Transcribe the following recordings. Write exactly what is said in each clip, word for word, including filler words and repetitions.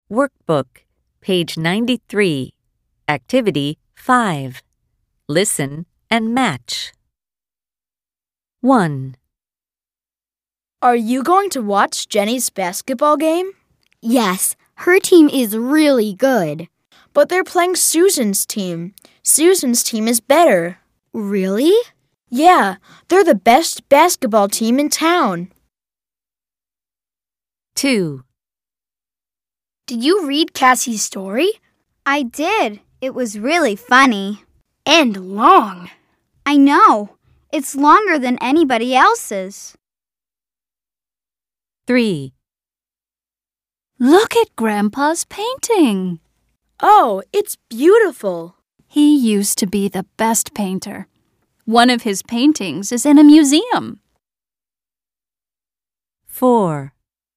Workbook, page ninety-three, Activity five. Listen and match. one. Are you going to watch Jenny's basketball game? Yes, her team is really good. But they're playing Susan's team. Susan's team is better. Really? Yeah, they're the best basketball team in town. two. Did you read Cassie's story? I did. It was really funny. And long. I know. It's longer than anybody else's. three. Look at Grandpa's painting. Oh, it's beautiful. He used to be the best painter. One of his paintings is in a museum. four.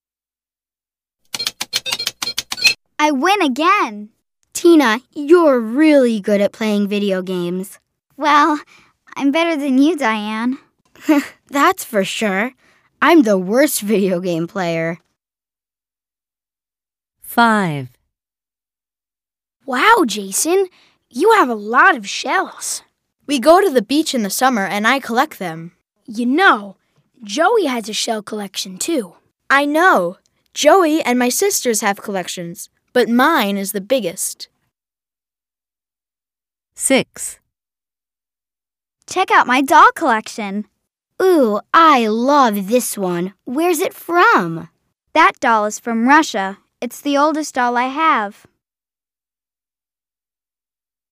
I win again. Tina, you're really good at playing video games. Well, I'm better than you, Diane. That's for sure. I'm the worst video game player. five. Wow, Jason, you have a lot of shells. We go to the beach in the summer and I collect them. You know, Joey has a shell collection too. I know. Joey and my sisters have collections, but mine is the biggest. six. Check out my doll collection. Ooh, I love this one. Where's it from? That doll is from Russia. It's the oldest doll I have.